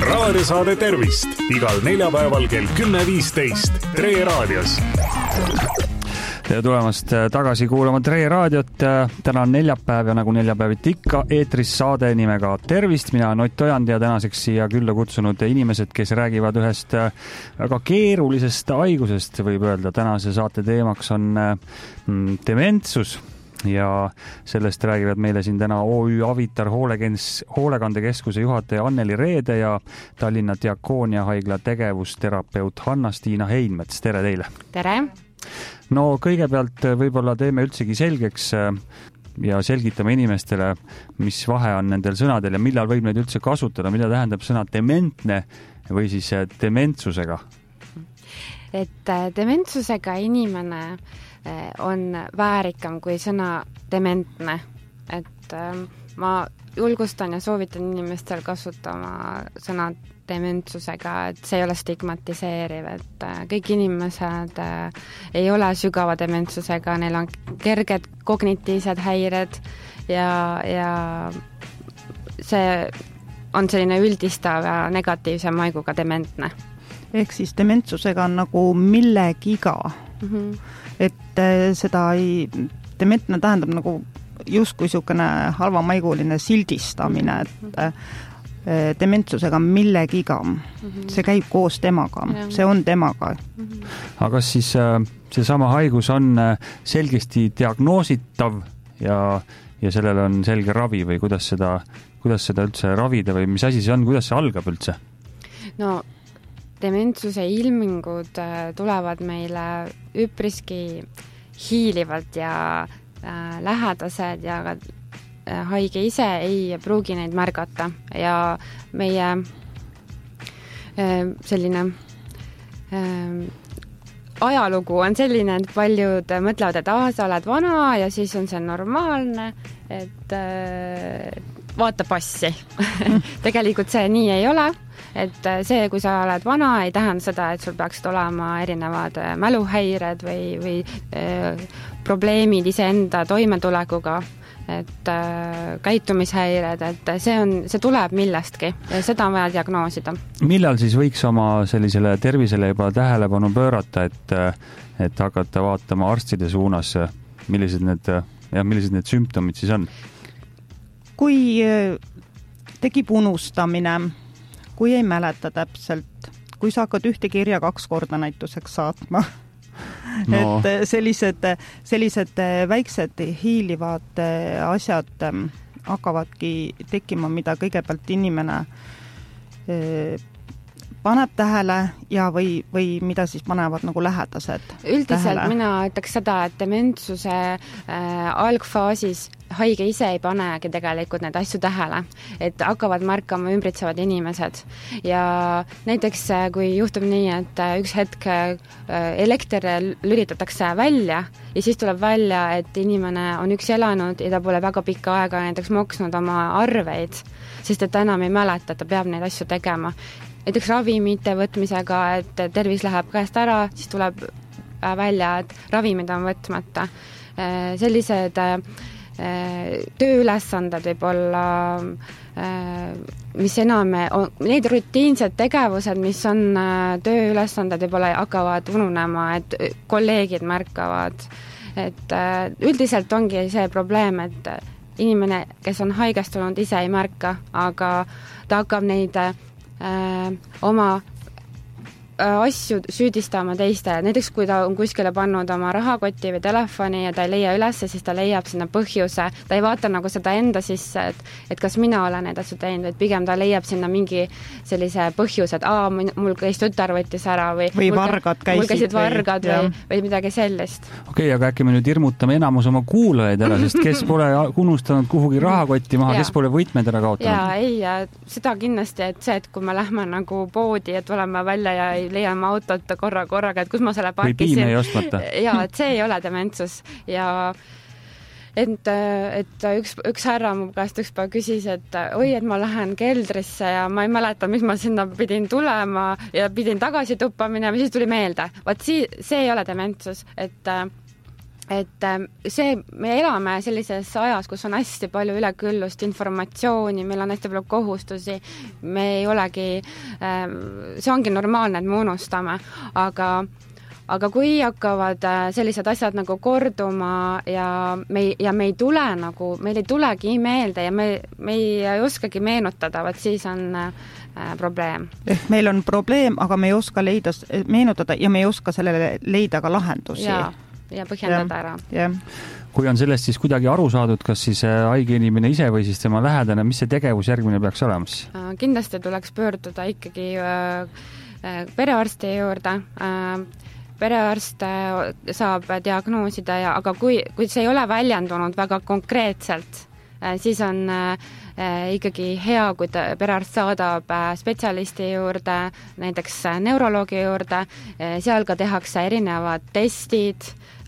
raadiosaade Tervist igal neljapäeval kell 10.15 Tre Raadios. Tere tulemast tagasi kuulama Tre Raadiot. Täna on neljapäev ja nagu neljapäeviti ikka eetris saade nimega Tervist. Mina olen Ott Ojand ja tänaseks siia külla kutsunud inimesed, kes räägivad ühest väga keerulisest haigusest, võib öelda. Tänase saate teemaks on dementsus ja sellest räägivad meile siin täna OÜ Avitar hoolekandekeskuse juhataja Anneli Reede ja Tallinna Diakoonia haigla tegevusterapeut Hanna-Stiina Heinmets. Tere teile! Tere! No kõigepealt võib-olla teeme üldsegi selgeks ja selgitame inimestele, mis vahe on nendel sõnadel ja millal võib neid üldse kasutada, mida tähendab sõna dementne või siis dementsusega? Et dementsusega inimene on väärikam kui sõna dementne. Et ma julgustan ja soovitan inimestel kasutama sõna dementsusega, et see ei ole stigmatiseeriv, et kõik inimesed ei ole sügava dementsusega, neil on kerged kognitiivsed häired ja see on selline üldistav ja negatiivse maiguga dementne. Ehk siis dementsusega on nagu millegiga. Et seda dementne tähendab nagu justkui niisugune halvamaiguline sildistamine, et dementsusega millegiga. See käib koos temaga, see on temaga. Aga kas siis seesama haigus on selgesti diagnoositav ja sellel on selge ravi või kuidas seda üldse ravida või mis asi see on, kuidas see algab üldse? No dementsuse ilmingud tulevad meile üpriski hiilivalt ja lähedased ja haige ise ei pruugi neid märgata ja meie selline ajalugu on selline, et paljud mõtlevad, et sa oled vana ja siis on see normaalne, et vaata passi. Tegelikult see nii ei ole, et see, kui sa oled vana, ei tähenda seda, et sul peaksid olema erinevad mäluhäired või probleemid iseenda toimetulekuga, et käitumishäired, et see tuleb millestki ja seda on vaja diagnoosida. Millal siis võiks oma sellisele tervisele juba tähelepanu pöörata, et hakata vaatama arstide suunas, millised need sümptomid siis on? Kui tekib unustamine, kui ei mäleta täpselt, kui sa hakkad ühte kirja 2 korda näituseks saatma, et sellised väiksed hiilivad asjad hakkavadki tekkima, mida kõigepealt inimene paneb tähele ja või mida siis panevad nagu lähedased Üldiselt tähele. Mina ütleks seda, et dementsuse algfaasis haige ise ei panegi tegelikult neid asju tähele, et hakkavad märkama ümbritsevad inimesed ja näiteks kui juhtub nii, et üks hetk elekter lülitatakse välja ja siis tuleb välja, et inimene on üksi elanud ja ta pole väga pikka aega näiteks maksnud oma arveid, sest et ta enam ei mäleta, et ta peab neid asju tegema. Näiteks ravimite võtmisega, et tervis läheb käest ära, siis tuleb välja, et ravimid on võtmata. Sellised tööülesanded võib olla, mis enam, need rutiinsed tegevused, mis on tööülesanded, võib-olla hakkavad ununema, et kolleegid märkavad. Et üldiselt ongi see probleem, et inimene, kes on haigestunud, ise ei märka, aga ta hakkab neid oma asju süüdistama teiste. Näiteks kui ta on kuskile pannud oma rahakoti või telefoni ja ta ei leia üles, siis ta leiab sinna põhjuse. Ta ei vaata nagu seda enda sisse, et kas mina olen neid asju teinud, et pigem ta leiab sinna mingi sellise põhjuse, et mul käis tütar võttis ära või vargad käisid. Mul käisid vargad või midagi sellist. Okei, aga äkki me nüüd hirmutame enamus oma kuulajaid ära, sest kes pole unustanud kuhugi rahakotti maha, kes pole võtmed ära kaotanud? Ja seda kindlasti, et see, et kui me lähme nagu poodi, et oleme välja ja leiame autot korraga, et kus ma selle parkisin. Või piime ei ostmata. Ja, et see ei ole dementsus. Ja et üks härra mu käest üks päev küsis, et et ma lähen keldrisse ja ma ei mäleta, mis ma sinna pidin tulema ja pidin tagasi tuppa minema, siis tuli meelde. Vaat see ei ole dementsus, et et me elame sellises ajas, kus on hästi palju üleküllust informatsiooni, meil on hästi palju kohustusi, me ei olegi, see ongi normaalne, et me unustame, aga kui hakkavad sellised asjad nagu korduma ja me ei tule nagu, meil ei tulegi meelde ja me ei oskagi meenutada, vaat siis on probleem. Ehk meil on probleem, aga me ei oska meenutada ja me ei oska sellele leida ka lahendusi. Ja põhjendada ära. Yeah. Kui on sellest siis kuidagi aru saadud, kas siis haige inimene ise või siis tema lähedane, mis see tegevus järgmine peaks olemas? Kindlasti tuleks pöörduda ikkagi perearsti juurde. Perearst saab diagnoosida, aga kui see ei ole väljendunud väga konkreetselt, siis on ikkagi hea, kui perearst saadab spetsialisti juurde, näiteks neuroloogi juurde, seal ka tehakse erinevad testid,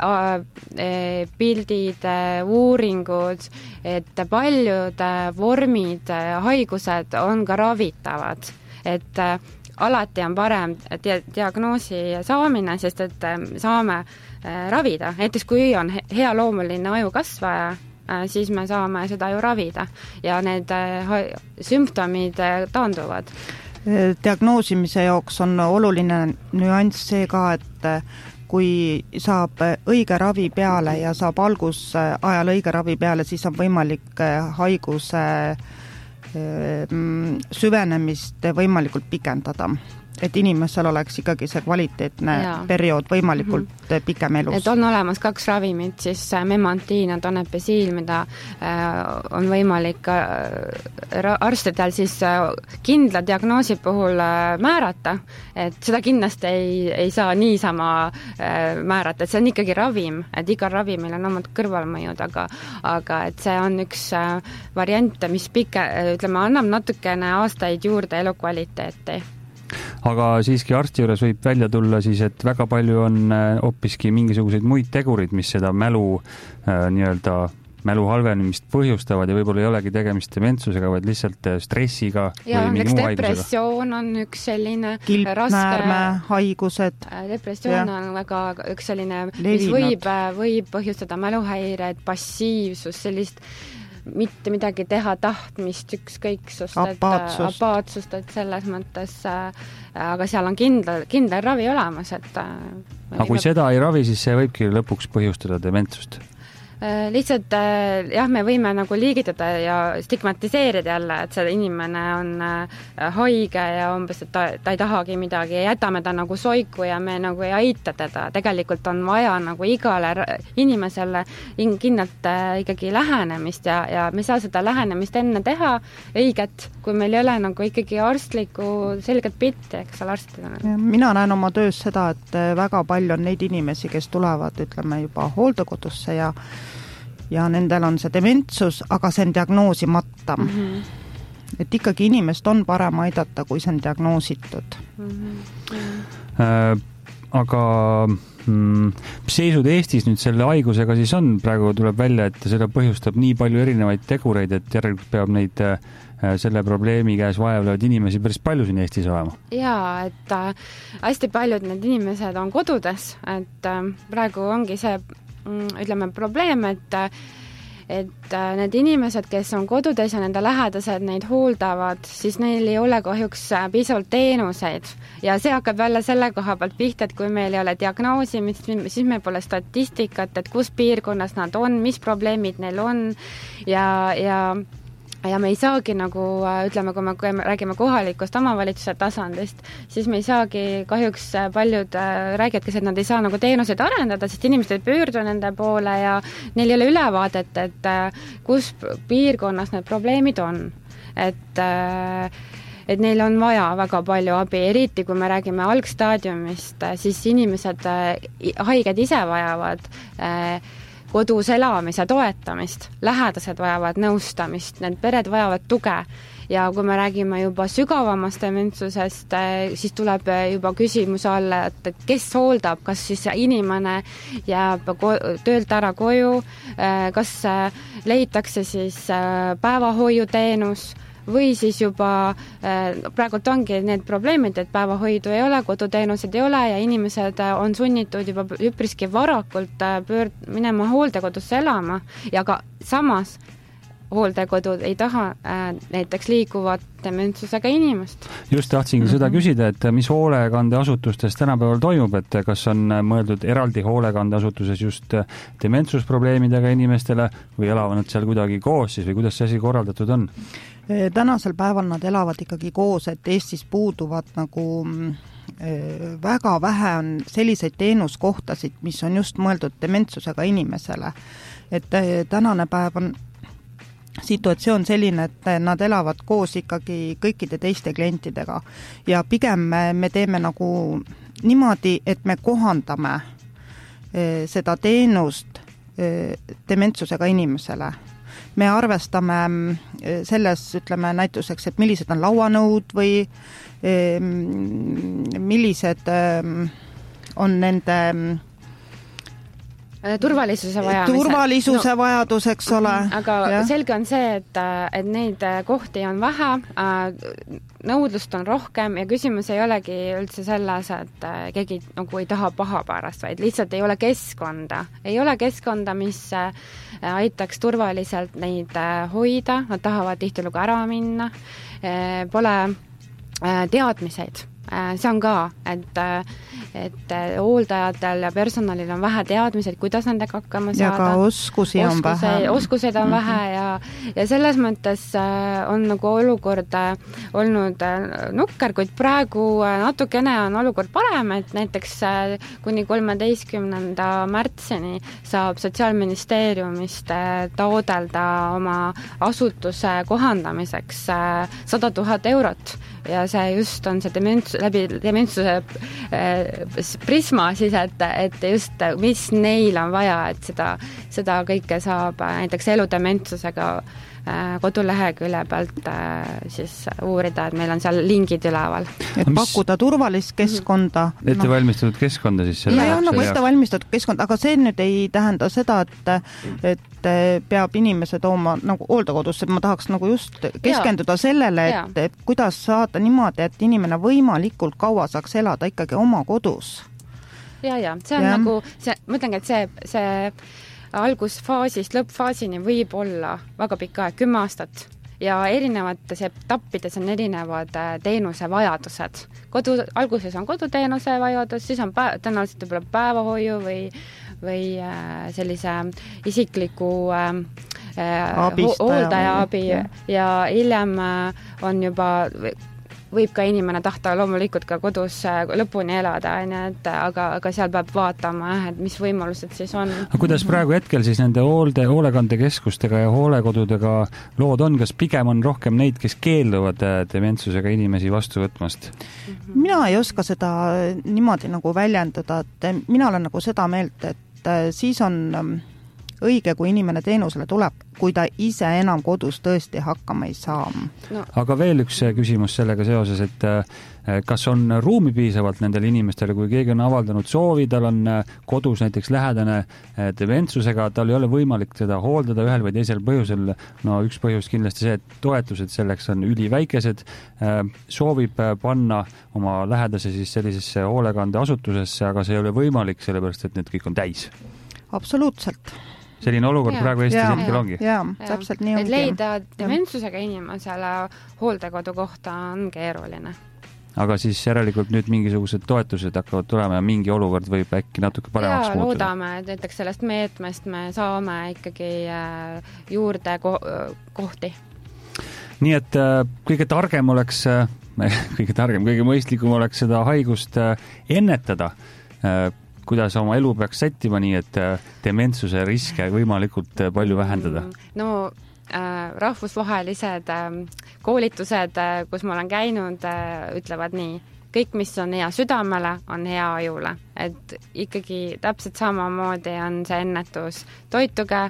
pildid, uuringud, et paljud vormid, haigused on ka ravitavad, et alati on parem diagnoosi saamine, sest et saame ravida, näiteks kui on hea loomuline ajukasvaja, siis me saame seda ju ravida ja need sümptomid taanduvad. Diagnoosimise jaoks on oluline nüanss see ka, et kui saab õige ravi peale ja saab algusajal õige ravi peale, siis on võimalik haiguse süvenemist võimalikult pikendada. Et inimesel oleks ikkagi see kvaliteetne periood võimalikult pikem elus. Et on olemas 2 ravimit, siis memantiin ja donepesiil, mida on võimalik arstidel siis kindla diagnoosi puhul määrata, et seda kindlasti ei saa niisama määrata, et see on ikkagi ravim, et igal ravimil on omad kõrvalmõjud, aga et see on üks variant, mis annab natukene aastaid juurde elukvaliteeti. Aga siiski arsti juures võib välja tulla siis, et väga palju on hoopiski mingisuguseid muid tegurid, mis seda mälu halvenemist põhjustavad ja võib-olla ei olegi tegemist dementsusega, vaid lihtsalt stressiga või mingi muu haigusega. Depressioon on üks selline kilpnäärme haigused. Depressioon on väga üks selline, mis võib põhjustada mäluhäired, passiivsus, sellist mitte midagi teha tahtmist, ükskõiksust, apaatsust, et selles mõttes, aga seal on kindel ravi olemas, et aga kui seda ei ravi, siis see võibki lõpuks põhjustada dementsust? Lihtsalt me võime nagu liigitada ja stigmatiseerida jälle, et see inimene on haige ja umbes, et ta ei tahagi midagi ja jätame ta nagu soiku ja me nagu ei aita teda. Tegelikult on vaja nagu igale inimesele kindlalt ikkagi lähenemist ja me saa seda lähenemist enne teha õiget, kui meil ei ole nagu ikkagi arstlikku selget pilti, eks ole arstidena. Mina näen oma töös seda, et väga palju on neid inimesi, kes tulevad, ütleme juba hooldekodusse ja nendel on see dementsus, aga see on diagnoosimata. Et ikkagi inimest on parem aidata, kui see on diagnoositud. Aga mis seisud Eestis nüüd selle haigusega siis on? Praegu tuleb välja, et seda põhjustab nii palju erinevaid tegureid, et järelikult peab neid selle probleemi käes vaevlevad inimesi päris palju siin Eestis olema. Jaa, et hästi paljud need inimesed on kodudes, et praegu ongi see probleem, et need inimesed, kes on kodudes ja nende lähedased neid hooldavad, siis neil ei ole kahjuks piisavalt teenuseid ja see hakkab jälle selle koha pealt pihta, et kui meil ei ole diagnoosimist, siis meil pole statistikat, et kus piirkonnas nad on, mis probleemid neil on ja me ei saagi nagu, kui me räägime kohalikust omavalitsuse tasandist, siis me ei saagi, kahjuks paljud räägivadki, et nad ei saa nagu teenuseid arendada, sest inimesed ei pöördu nende poole ja neil ei ole ülevaadet, et kus piirkonnas need probleemid on. Et neil on vaja väga palju abi, eriti kui me räägime algstaadiumist, siis inimesed, haiged ise vajavad kodus elamise toetamist, lähedased vajavad nõustamist, need pered vajavad tuge ja kui me räägime juba sügavamast dementsusest, siis tuleb juba küsimuse alla, et kes hooldab, kas siis inimene jääb töölt ära koju, kas leitakse siis päevahoiuteenus või siis juba praegult ongi need probleemid, et päevahoidu ei ole, koduteenused ei ole ja inimesed on sunnitud juba üpriski varakult minema hooldekodusse elama ja ka samas hooldekodud ei taha näiteks liikuvat dementsusega inimest. Just tahtsingi seda küsida, et mis hoolekandeasutustes tänapäeval toimub, et kas on mõeldud eraldi hoolekandeasutuses just dementsusprobleemidega inimestele või elavad nad seal kuidagi koos siis või kuidas see asi korraldatud on? Tänasel päeval nad elavad ikkagi koos, et Eestis puuduvad nagu väga vähe on selliseid teenuskohtasid, mis on just mõeldud dementsusega inimesele. Et tänane päev on situatsioon selline, et nad elavad koos ikkagi kõikide teiste klientidega ja pigem me teeme nagu niimoodi, et me kohandame seda teenust dementsusega inimesele. Me arvestame selles, ütleme näituseks, et millised on lauanõud või millised on nende turvalisuse vajadus, eks ole. Aga ja. Selge on see, et neid kohti on vähe, nõudlust on rohkem ja küsimus ei olegi üldse selles, et keegi nagu ei taha paha pärast, vaid lihtsalt ei ole keskkonda. Ei ole keskkonda, mis aitaks turvaliselt neid hoida, nad tahavad tihtilugu ära minna, pole teadmiseid. See on ka, et hooldajatel ja personalil on vähe teadmised, kuidas nendega hakkama saada. Ja ka oskusi on vähe. Oskused on vähe ja selles mõttes on nagu olukord olnud nukker, kuid praegu natukene on olukord parem, et näiteks kuni 13. märtsini saab Sotsiaalministeeriumist taodelda oma asutuse kohandamiseks 100 000 eurot ja see just on see läbi dementsuse prisma siis, et just mis neil on vaja, et seda kõike saab näiteks eludementsusega kodulehekülje pealt siis uurida, et meil on seal lingid üleval. Et pakkuda turvalist keskkonda. Ette valmistatud keskkonda siis selle ja nagu ette valmistatud keskkond, aga see nüüd ei tähenda seda, et peab inimese tooma nagu hooldekodusse, ma tahaks nagu just keskenduda sellele, et kuidas saada niimoodi, et inimene võimalikult kaua saaks elada ikkagi oma kodus. Ja, see on nagu, ma ütlengi, et see algusfaasist lõppfaasini võib olla väga pikka aeg, 10 aastat ja erinevates etappides on erinevad teenuse vajadused. Alguses on koduteenuse vajadus, siis on tõenäoliselt võib-olla päevahoiu või sellise isikliku hooldaja abi ja hiljem on juba võib ka inimene tahta loomulikult ka kodus lõpuni elada, aga seal peab vaatama, et mis võimalused siis on. Kuidas praegu hetkel siis nende hoolekandekeskustega ja hoolekodudega lood on? Kas pigem on rohkem neid, kes keelduvad dementsusega inimesi vastu võtmast? Mina ei oska seda niimoodi nagu väljendada, et mina olen nagu seda meelt, et siis on õige, kui inimene teenusele tuleb, kui ta ise enam kodus tõesti hakkama ei saa. No. Aga veel üks küsimus sellega seoses, et kas on ruumi piisavalt nendele inimestele, kui keegi on avaldanud soovi, tal on kodus näiteks lähedane dementsusega, tal ei ole võimalik seda hooldada ühel või teisel põhjusel. No üks põhjus kindlasti see, et toetused selleks on üliväikesed, soovib panna oma lähedase siis sellisesse hoolekandeasutusesse, aga see ei ole võimalik, sellepärast et need kõik on täis. Absoluutselt. Selline olukord praegu Eestis hetkel ongi. Jaa, täpselt nii ongi. Et leida dementsusega inimesele hooldekodu kohta on keeruline. Aga siis järelikult nüüd mingisugused toetused hakkavad tulema ja mingi olukord võib äkki natuke paremaks muutuda. Loodame, et näiteks sellest meetmest me saame ikkagi juurde kohti. Nii et kõige targem oleks, kõige mõistlikum oleks seda haigust ennetada, kuidas oma elu peaks sättima nii, et dementsuse riske võimalikult palju vähendada? No rahvusvahelised koolitused, kus ma olen käinud, ütlevad nii, kõik, mis on hea südamele, on hea ajule. Et ikkagi täpselt samamoodi on see ennetus. Toituge,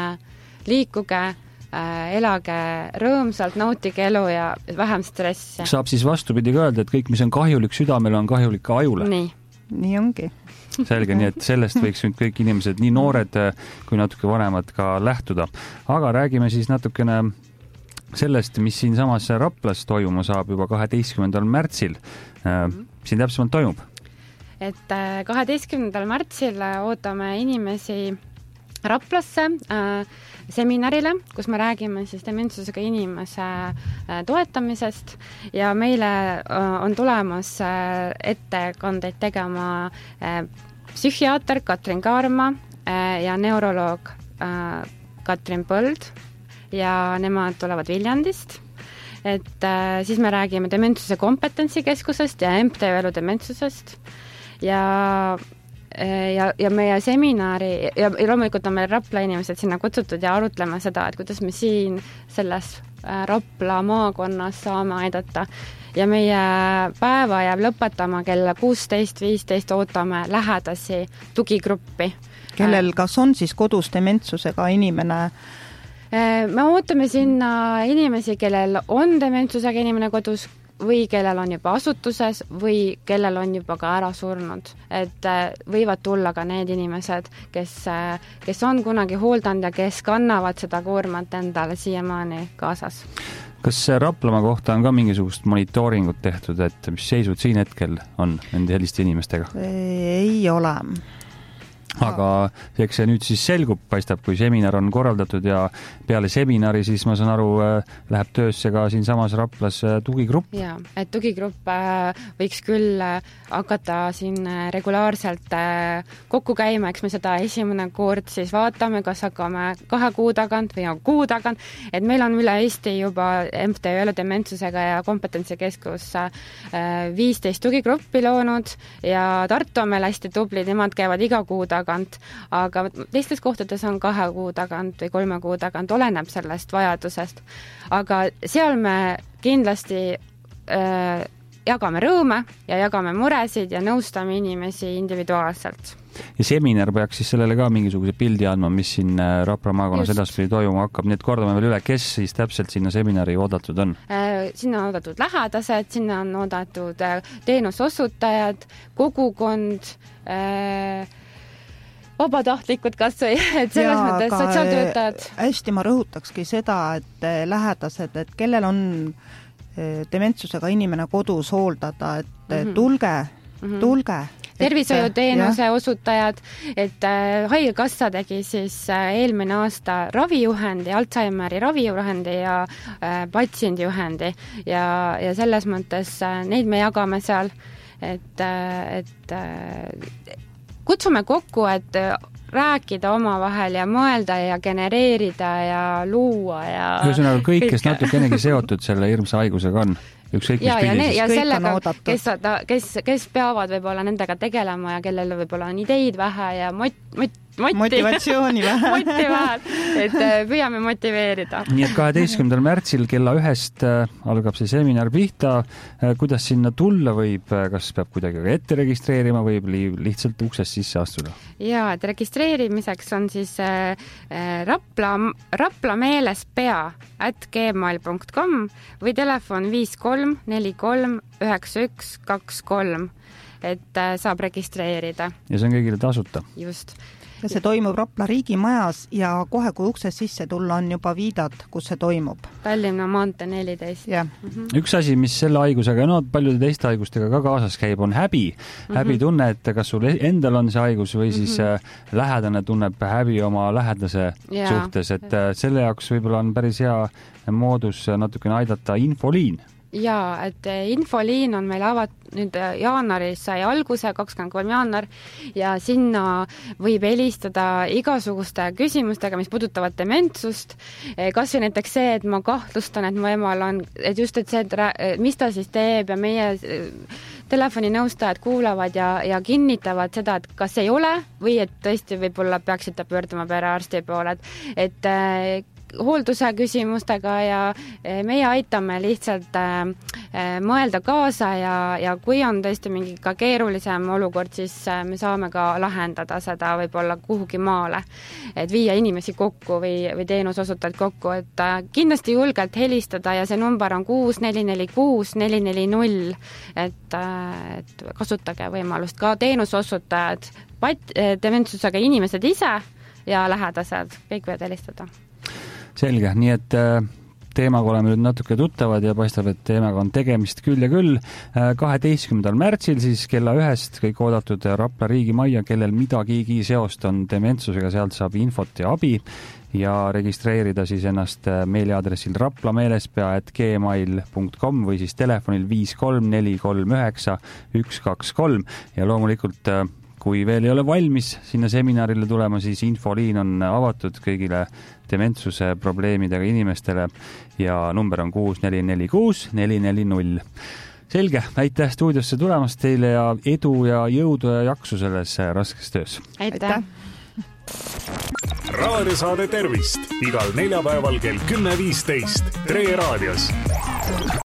liikuge, elage rõõmsalt, nautige elu ja vähem stressi. Saab siis vastupidi öelda, et kõik, mis on kahjulik südamele, on kahjulik ka ajule? Nii ongi. Selge, nii et sellest võiks nüüd kõik inimesed, nii noored kui natuke vanemad ka lähtuda. Aga räägime siis natukene sellest, mis siin samas Raplas toimuma saab juba 12. märtsil. Siin täpsemalt toimub? Et 12. märtsil ootame inimesi Raplasse seminarile, kus me räägime siis dementsusega inimese toetamisest ja meile on tulemas ettekandeid tegema psühhiaater Katrin Kaarma ja neuroloog Katrin Põld ja nemad tulevad Viljandist. Et siis me räägime dementsuse kompetentsikeskusest ja MTÜ Elu dementsusest ja meie seminari ja loomulikult on meil Rapla inimesed sinna kutsutud ja arutleme seda, et kuidas me siin selles Rapla maakonnas saame aidata. Ja meie päeva jääb lõpetama kell 16.15 ootame lähedasi tugigruppi. Kellel kas on siis kodus dementsusega inimene? Me ootame sinna inimesi, kellel on dementsusega inimene kodus või kellel on juba asutuses või kellel on juba ka ära surnud. Et võivad tulla ka need inimesed, kes on kunagi hooldanud ja kes kannavad seda koormat endale siiamaani kaasas. Kas Raplamaa kohta on ka mingisugust monitooringut tehtud, et mis seisud siin hetkel on nende selliste inimestega? Ei ole. Aga eks see nüüd siis selgub, paistab, kui seminar on korraldatud ja peale seminari siis ma saan aru, läheb töösse ka siin samas Raplas tugigrupp. Ja, et tugigrupp võiks küll hakata siin regulaarselt kokku käima, eks me seda esimene kord siis vaatame, kas hakkame 2 kuu tagant või kuu tagant, et meil on üle Eesti juba MTÜ Elu dementsusega ja kompetentsikeskus 15 tugigruppi loonud ja Tartu on meil hästi tubli, nemad käivad iga kuu tagant, aga teistes kohtades on 2 kuu tagant või 3 kuu tagant, oleneb sellest vajadusest. Aga seal me kindlasti jagame rõõme ja jagame muresid ja nõustame inimesi individuaalselt. Ja seminar peaks siis sellele ka mingisuguse pildi andma, mis siin Rapla maakonnas edaspidi toimuma hakkab. Nii et kordame veel üle, kes siis täpselt sinna seminari oodatud on? Sinna on oodatud lähedased, sinna on oodatud teenusosutajad, kogukond, vabatahtlikud kas või, et selles mõttes sotsiaaltöötajad. Hästi ma rõhutakski seda, et lähedased, et kellel on dementsusega inimene kodus hooldada, et tulge. Tervishoiuteenuse osutajad, et Haigekassa tegi siis eelmine aasta ravijuhendi, Alzheimeri ravijuhendi ja patsiendijuhendi ja selles mõttes neid me jagame seal, et kutsume kokku, et rääkida omavahel ja mõelda ja genereerida ja luua ja ühesõnaga kõik, kes natukenegi seotud selle hirmsa haigusega on. Ja sellega, kes peavad võib-olla nendega tegelema ja kellel võib-olla on ideid vähe ja motivatsiooni vähe. Et püüame motiveerida. Nii et 12. märtsil kella 1 algab see seminar pihta. Kuidas sinna tulla võib? Kas peab kuidagi ette registreerima või lihtsalt uksest sisse astuda? Ja, et registreerimiseks on siis raplameelespea@gmail.com või telefon 53439123, et saab registreerida. Ja see on kõigile tasuta. Just. Ja see toimub Rapla riigimajas ja kohe, kui uksest sisse tulla, on juba viidad, kus see toimub. Tallinna maantee 14. Yeah. Üks asi, mis selle haigusega, paljude teiste haigustega ka kaasas käib, on häbi. Häbi tunne, et kas sul endal on see haigus või siis lähedane tunneb häbi oma lähedase suhtes, et selle jaoks võib-olla on päris hea moodus natukene aidata infoliin. Ja, et infoliin on meil nüüd jaanuaris sai alguse, 23. jaanuar, ja sinna võib helistada igasuguste küsimustega, mis puudutavad dementsust. Kas või näiteks see, et ma kahtlustan, et mu emal on, et just et see, et mis ta siis teeb ja meie telefoninõustajad kuulavad ja kinnitavad seda, et kas ei ole või et tõesti võib-olla peaksite pöörduma perearsti poole, et hoolduse küsimustega ja meie aitame lihtsalt mõelda kaasa ja kui on tõesti mingi ka keerulisem olukord, siis me saame ka lahendada seda võib-olla kuhugi maale, et viia inimesi kokku või teenusosutajad kokku, et kindlasti julgelt helistada ja see number on 6446 440, et kasutage võimalust ka teenusosutajad, dementsusega inimesed ise ja lähedased, kõik võivad helistada. Selge, nii et teemaga oleme nüüd natuke tuttavad ja paistab, et teemaga on tegemist küll ja küll. 12. märtsil siis kella 1 kõik oodatud Rapla riigimajja, kellel midagigi seost on dementsusega, sealt saab infot ja abi ja registreerida siis ennast meiliaadressil raplameelespea@gmail.com või siis telefonil 53439 ja loomulikult kui veel ei ole valmis sinna seminarile tulema, siis infoliin on avatud kõigile dementsuse probleemidega inimestele ja number on 6446 440. Selge, aitäh stuudiosse tulemast teile ja edu ja jõudu ja jaksu selles raskes töös. Aitäh! Raadiosaade Tervist igal neljapäeval kell 10.15 Tre Raadios.